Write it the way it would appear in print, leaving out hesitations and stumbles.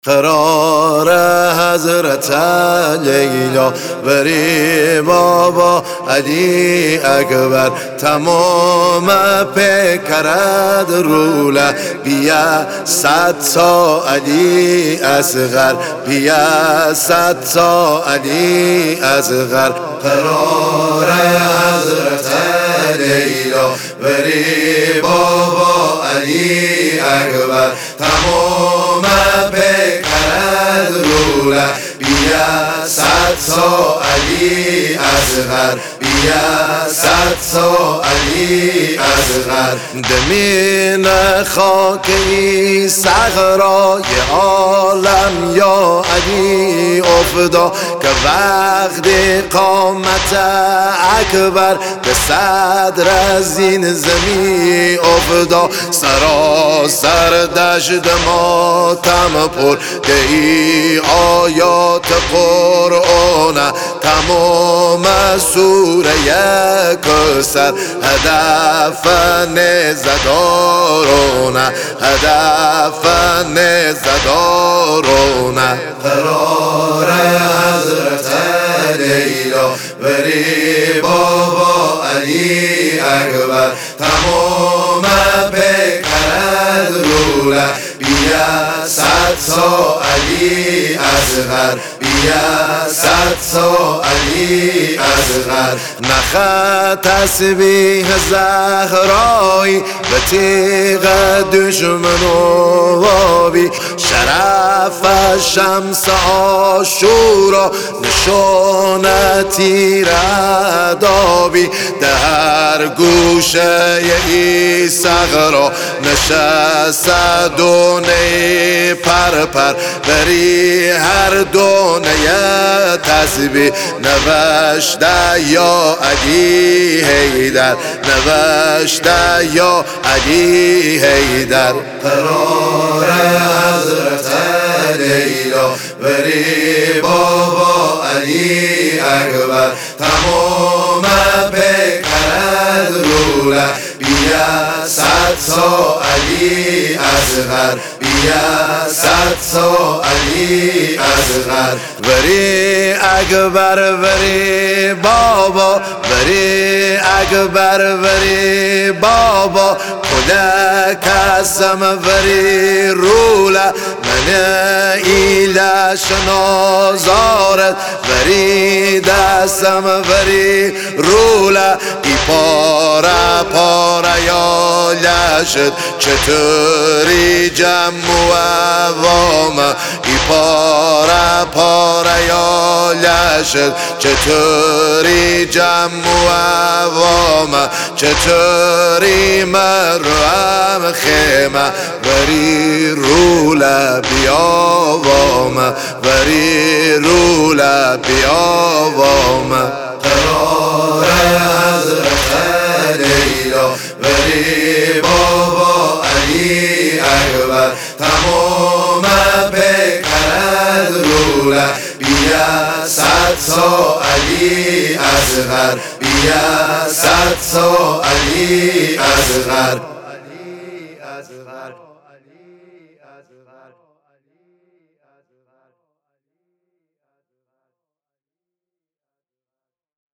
قرار حضرت لیلا بری بابا علی اکبر تمام پیکرد روله بیا صد تا علی اصغر بیا صد تا علی اصغر قرار حضرت لیلا بری بابا علی اکبر تمام پیکرد روله بیا صد تا علی اصغر بیا صد تا علی اصغر دمین خاکی صغرای عالم یا علی افدا که وقتی قامت اکبر به صدر از این زمین افدا سراسر دشت ماتم پر ای آیات قرآن تمام سوره کوثر هدف نزدارونه هدف نزدارونه قرار حضرت لیلا بری بابا علی اکبر تمام پیکرد روله بیا صد تا علی اصغر بیا صد تا علی اصغر نخ تسبیح زهرایی به تیغ دشمن و وابی شرف شمس عاشورا نشان تیر ادابی در گوشه ای صغرا نشست دونه پر بری هر دونه تسبیح نوشته یا علی حیدر نوشته یا علی حیدر قرار حضرت لیلا بری بابا علی اکبر تمام پیکرد روله بیا صد تا علی اصغر بیا صد تا علی اصغر بری اکبر بری بابا بری اکبر بری بابا خدا قسم بری روله من ایله شنازارت بری دستم بری روله ای پاره پاره یا لشت چطوری جمع و عوام ای پاره پاره یا لشت چطوری جمع و عوام چطوری مروم خیمه بری روله بیاوام بری روله بیاوام قرار حضرت لیلا بری بابا علی اکبر تمام پیکرد روله بیا صد تا علی اصغر بیا صد تا علی اصغر